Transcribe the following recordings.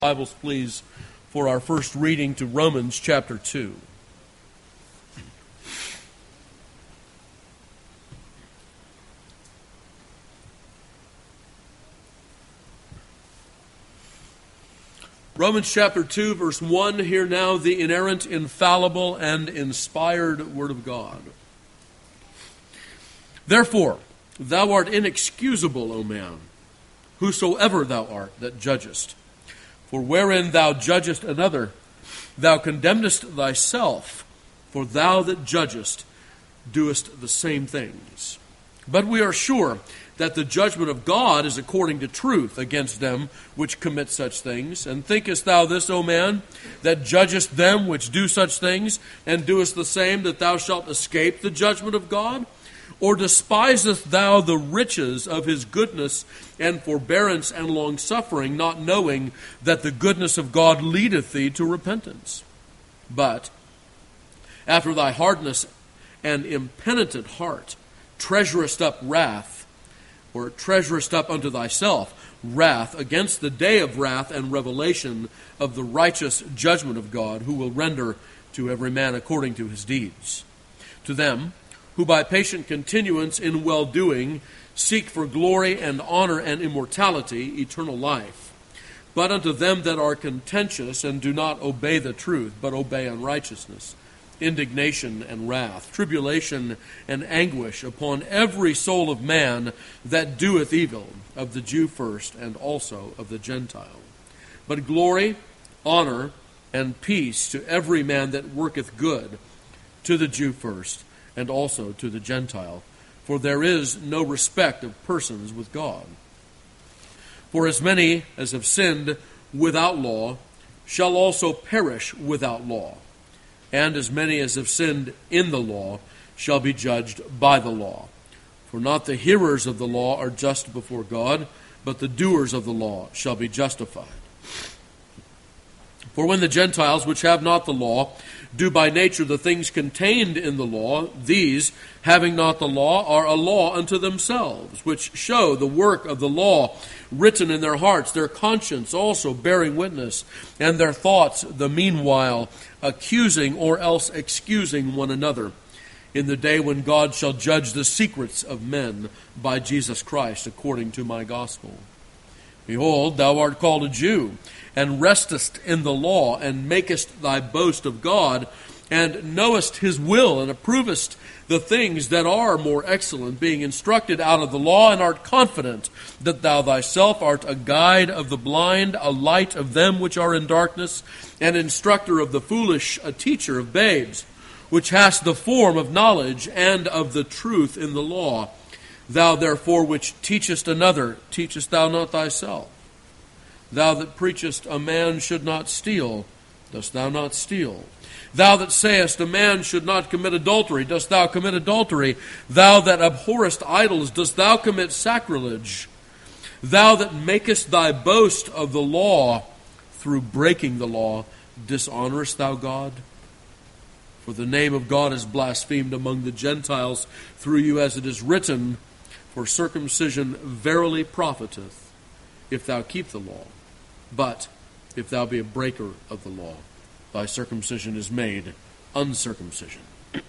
Bibles, please, for our first reading to Romans chapter 2. Romans chapter 2, verse 1, hear now the inerrant, infallible, and inspired Word of God. Therefore, thou art inexcusable, O man, whosoever thou art that judgest. For wherein thou judgest another, thou condemnest thyself, for thou that judgest doest the same things. But we are sure that the judgment of God is according to truth against them which commit such things. And thinkest thou this, O man, that judgest them which do such things, and doest the same, that thou shalt escape the judgment of God? Or despisest thou the riches of his goodness and forbearance and longsuffering, not knowing that the goodness of God leadeth thee to repentance? But after thy hardness and impenitent heart treasurest up wrath, or treasurest up unto thyself wrath against the day of wrath and revelation of the righteous judgment of God, who will render to every man according to his deeds. To them who by patient continuance in well-doing seek for glory and honor and immortality, eternal life. But unto them that are contentious and do not obey the truth, but obey unrighteousness, indignation and wrath, tribulation and anguish upon every soul of man that doeth evil, of the Jew first, and also of the Gentile. But glory, honor, and peace to every man that worketh good, to the Jew first, and also to the Gentile. For there is no respect of persons with God. For as many as have sinned without law shall also perish without law, and as many as have sinned in the law shall be judged by the law. For not the hearers of the law are just before God, but the doers of the law shall be justified. For when the Gentiles, which have not the law, do by nature the things contained in the law, these, having not the law, are a law unto themselves, which show the work of the law written in their hearts, their conscience also bearing witness, and their thoughts the meanwhile accusing or else excusing one another, in the day when God shall judge the secrets of men by Jesus Christ, according to my gospel. Behold, thou art called a Jew, and restest in the law, and makest thy boast of God, and knowest his will, and approvest the things that are more excellent, being instructed out of the law, and art confident that thou thyself art a guide of the blind, a light of them which are in darkness, an instructor of the foolish, a teacher of babes, which hast the form of knowledge and of the truth in the law. Thou therefore which teachest another, teachest thou not thyself? Thou that preachest a man should not steal, dost thou not steal? Thou that sayest a man should not commit adultery, dost thou commit adultery? Thou that abhorrest idols, dost thou commit sacrilege? Thou that makest thy boast of the law, through breaking the law, dishonorest thou God? For the name of God is blasphemed among the Gentiles through you, as it is written, for circumcision verily profiteth, if thou keep the law. But if thou be a breaker of the law, thy circumcision is made uncircumcision.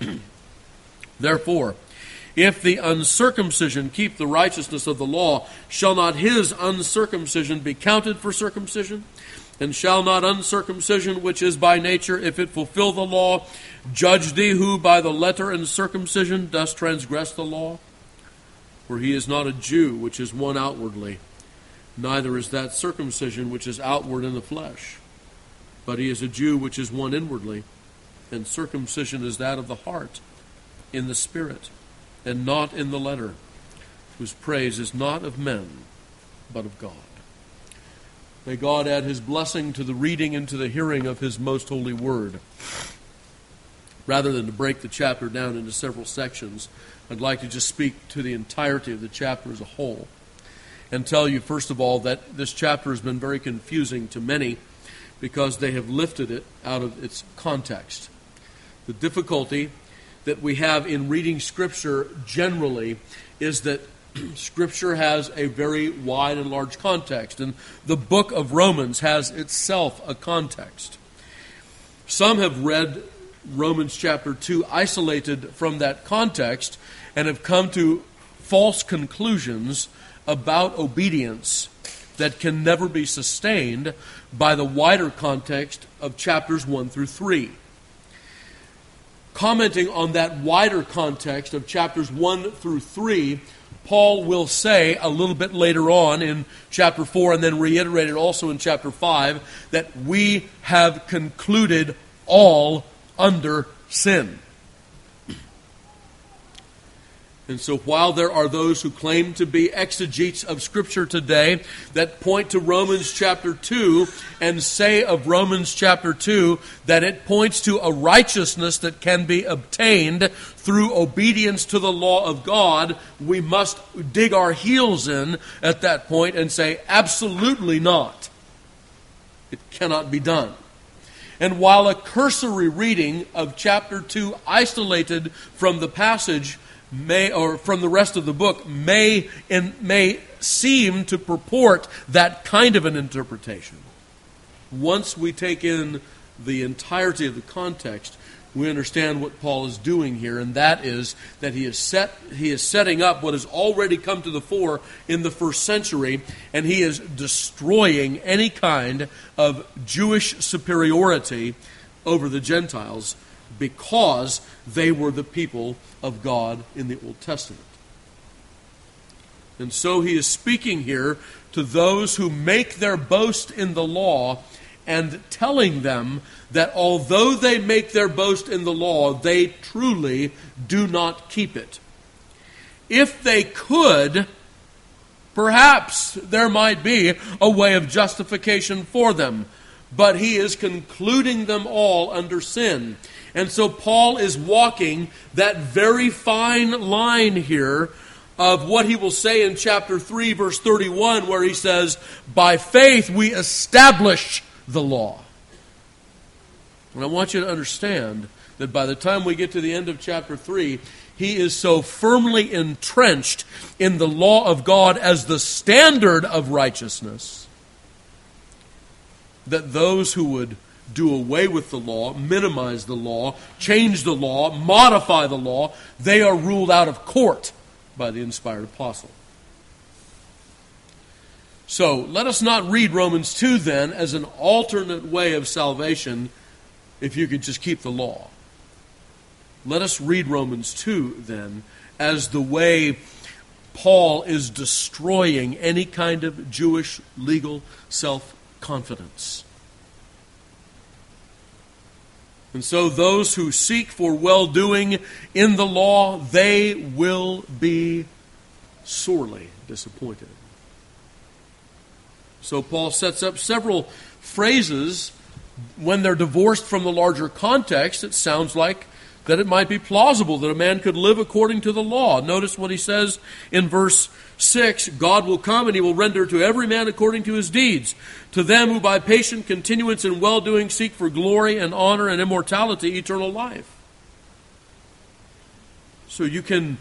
Therefore, if the uncircumcision keep the righteousness of the law, shall not his uncircumcision be counted for circumcision? And shall not uncircumcision, which is by nature, if it fulfill the law, judge thee who by the letter and circumcision dost transgress the law? For he is not a Jew, which is one outwardly, neither is that circumcision which is outward in the flesh. But he is a Jew which is one inwardly, and circumcision is that of the heart, in the spirit, and not in the letter, whose praise is not of men, but of God. May God add his blessing to the reading and to the hearing of his most holy word. Rather than to break the chapter down into several sections, I'd like to just speak to the entirety of the chapter as a whole and tell you, first of all, that this chapter has been very confusing to many because they have lifted it out of its context. The difficulty that we have in reading Scripture generally is that Scripture has a very wide and large context, and the book of Romans has itself a context. Some have read Romans chapter 2 isolated from that context and have come to false conclusions about obedience that can never be sustained by the wider context of chapters 1 through 3. Commenting on that wider context of chapters 1 through 3, Paul will say a little bit later on in chapter 4 and then reiterated also in chapter 5 that we have concluded all under sin. And so while there are those who claim to be exegetes of Scripture today that point to Romans chapter 2 and say of Romans chapter 2 that it points to a righteousness that can be obtained through obedience to the law of God, we must dig our heels in at that point and say, absolutely not. It cannot be done. And while a cursory reading of chapter 2 isolated from the passage from the rest of the book may seem to purport that kind of an interpretation, once we take in the entirety of the context, we understand what Paul is doing here, and that is that he is setting up what has already come to the fore in the first century, and he is destroying any kind of Jewish superiority over the Gentiles because they were the people of God in the Old Testament. And so he is speaking here to those who make their boast in the law and telling them that although they make their boast in the law, they truly do not keep it. If they could, perhaps there might be a way of justification for them, but he is concluding them all under sin. And so Paul is walking that very fine line here of what he will say in chapter 3, verse 31, where he says, by faith we establish the law. And I want you to understand that by the time we get to the end of chapter 3, he is so firmly entrenched in the law of God as the standard of righteousness that those who would do away with the law, minimize the law, change the law, modify the law, they are ruled out of court by the inspired apostle. So, let us not read Romans 2 then as an alternate way of salvation if you could just keep the law. Let us read Romans 2 then as the way Paul is destroying any kind of Jewish legal self-confidence. And so those who seek for well-doing in the law, they will be sorely disappointed. So Paul sets up several phrases when they're divorced from the larger context. It sounds like that it might be plausible that a man could live according to the law. Notice what he says in verse 6, God will come and he will render to every man according to his deeds. To them who by patient continuance in well-doing seek for glory and honor and immortality, eternal life. So you can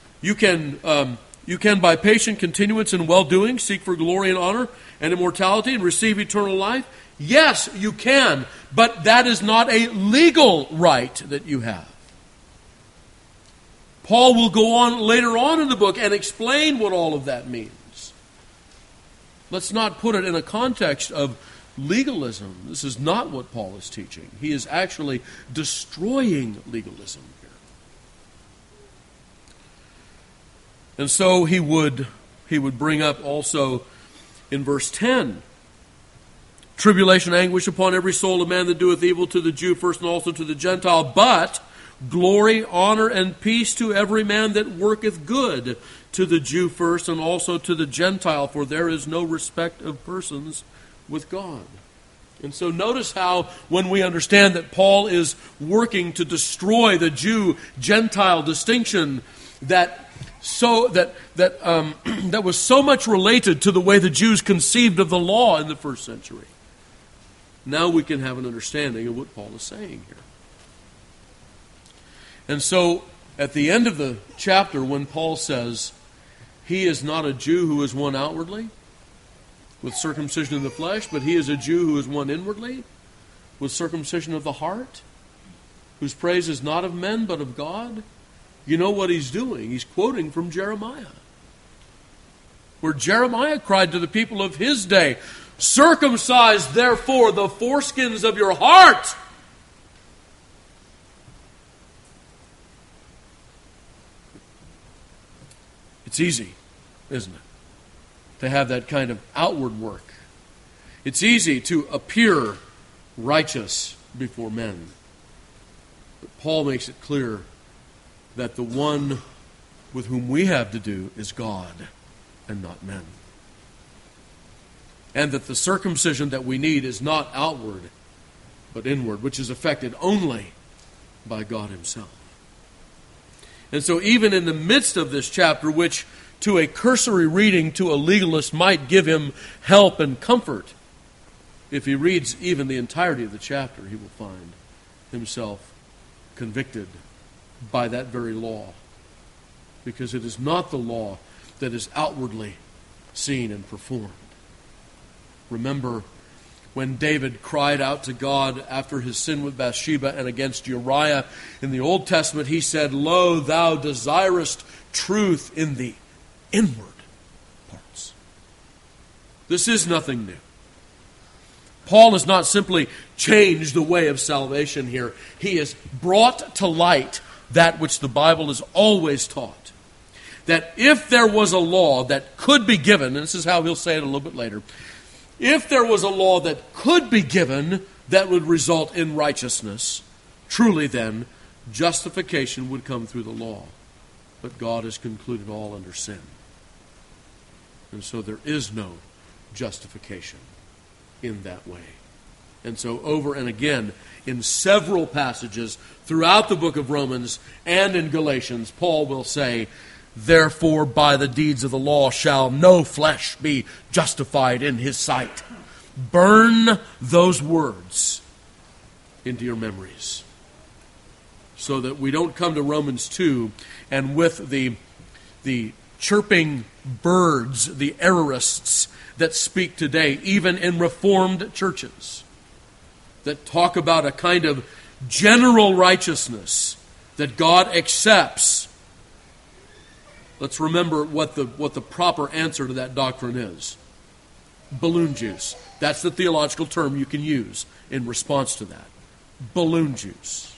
by patient continuance in well-doing seek for glory and honor and immortality and receive eternal life. Yes, you can, but that is not a legal right that you have. Paul will go on later on in the book and explain what all of that means. Let's not put it in a context of legalism. This is not what Paul is teaching. He is actually destroying legalism here. And so he would bring up also in verse 10, tribulation, anguish upon every soul of man that doeth evil, to the Jew first and also to the Gentile, but glory, honor, and peace to every man that worketh good, to the Jew first and also to the Gentile, for there is no respect of persons with God. And so notice how when we understand that Paul is working to destroy the Jew-Gentile distinction that was so much related to the way the Jews conceived of the law in the first century. Now we can have an understanding of what Paul is saying here. And so, at the end of the chapter, when Paul says, he is not a Jew who is one outwardly, with circumcision of the flesh, but he is a Jew who is one inwardly, with circumcision of the heart, whose praise is not of men, but of God. You know what he's doing? He's quoting from Jeremiah, where Jeremiah cried to the people of his day, "Circumcise, therefore, the foreskins of your heart." It's easy, isn't it, to have that kind of outward work. It's easy to appear righteous before men. But Paul makes it clear that the one with whom we have to do is God and not men. And that the circumcision that we need is not outward, but inward, which is effected only by God himself. And so even in the midst of this chapter, which to a cursory reading to a legalist might give him help and comfort, if he reads even the entirety of the chapter, he will find himself convicted by that very law. Because it is not the law that is outwardly seen and performed. Remember when David cried out to God after his sin with Bathsheba and against Uriah in the Old Testament, he said, "Lo, thou desirest truth in the inward parts." This is nothing new. Paul has not simply changed the way of salvation here. He has brought to light that which the Bible has always taught. That if there was a law that could be given, and this is how he'll say it a little bit later, if there was a law that could be given that would result in righteousness, truly then, justification would come through the law. But God has concluded all under sin. And so there is no justification in that way. And so over and again, in several passages throughout the book of Romans and in Galatians, Paul will say, "Therefore, by the deeds of the law shall no flesh be justified in his sight." Burn those words into your memories, so that we don't come to Romans 2 and with the chirping birds, the errorists that speak today, even in Reformed churches, that talk about a kind of general righteousness that God accepts. Let's remember what the proper answer to that doctrine is. Balloon juice. That's the theological term you can use in response to that. Balloon juice.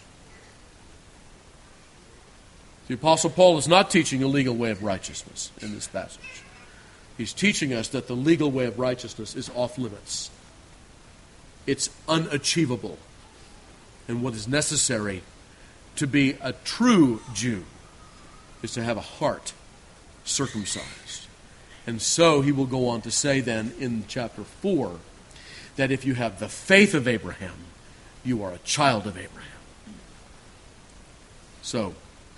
The Apostle Paul is not teaching a legal way of righteousness in this passage. He's teaching us that the legal way of righteousness is off limits. It's unachievable. And what is necessary to be a true Jew is to have a heart circumcised. And so he will go on to say then in chapter 4 that if you have the faith of Abraham, you are a child of Abraham. So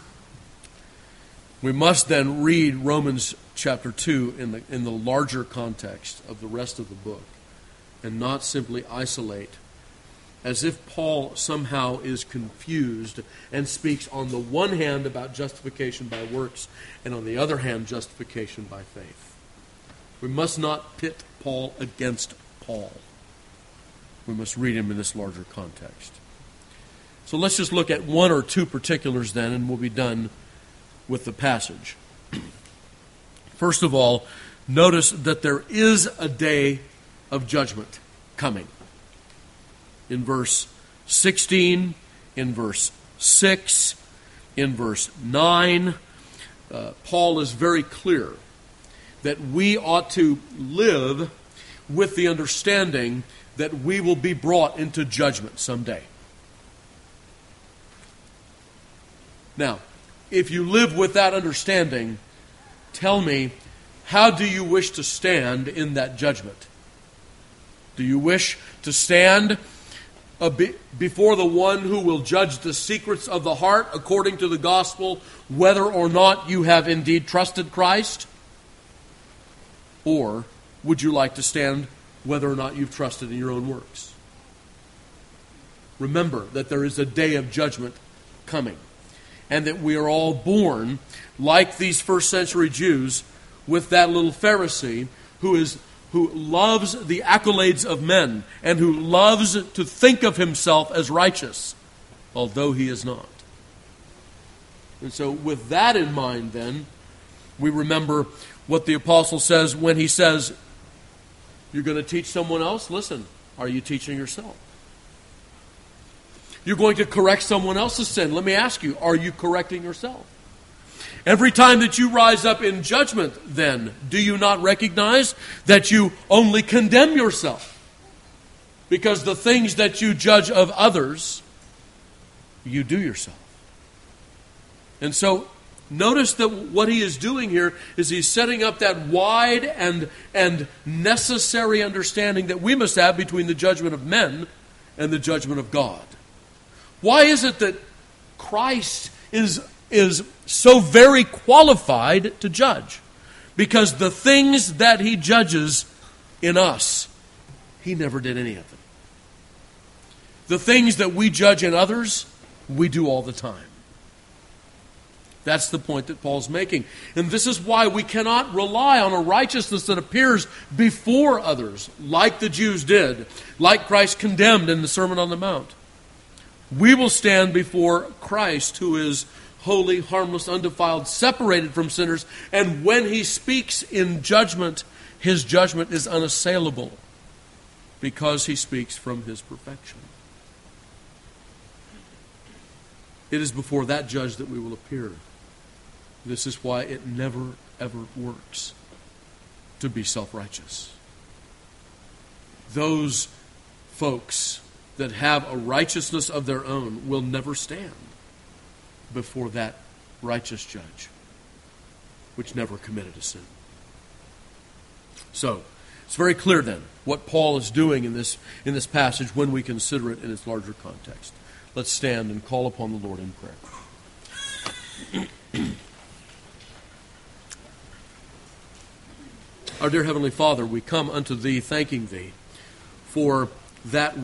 we must then read Romans chapter 2 in the larger context of the rest of the book and not simply isolate as if Paul somehow is confused and speaks on the one hand about justification by works and on the other hand justification by faith. We must not pit Paul against Paul. We must read him in this larger context. So let's just look at one or two particulars then, and we'll be done with the passage. First of all, notice that there is a day of judgment coming. In verse 16, in verse 6, in verse 9, Paul is very clear that we ought to live with the understanding that we will be brought into judgment someday. Now, if you live with that understanding, tell me, how do you wish to stand in that judgment? Do you wish to stand before the one who will judge the secrets of the heart according to the gospel, whether or not you have indeed trusted Christ? Or would you like to stand whether or not you've trusted in your own works? Remember that there is a day of judgment coming, and that we are all born, like these first century Jews, with that little Pharisee who loves the accolades of men and who loves to think of himself as righteous, although he is not. And so with that in mind, then, we remember what the apostle says when he says, you're going to teach someone else? Listen, are you teaching yourself? You're going to correct someone else's sin. Let me ask you, are you correcting yourself? Every time that you rise up in judgment, then, do you not recognize that you only condemn yourself? Because the things that you judge of others, you do yourself. And so, notice that what he is doing here is he's setting up that wide and necessary understanding that we must have between the judgment of men and the judgment of God. Why is it that Christ is so very qualified to judge? Because the things that he judges in us, he never did any of them. The things that we judge in others, we do all the time. That's the point that Paul's making. And this is why we cannot rely on a righteousness that appears before others, like the Jews did, like Christ condemned in the Sermon on the Mount. We will stand before Christ, who is holy, harmless, undefiled, separated from sinners, and when he speaks in judgment, his judgment is unassailable because he speaks from his perfection. It is before that judge that we will appear. This is why it never, ever works to be self-righteous. Those folks that have a righteousness of their own will never stand before that righteous judge, which never committed a sin. So, it's very clear then what Paul is doing in this passage when we consider it in its larger context. Let's stand and call upon the Lord in prayer. Our dear Heavenly Father, we come unto Thee thanking Thee for that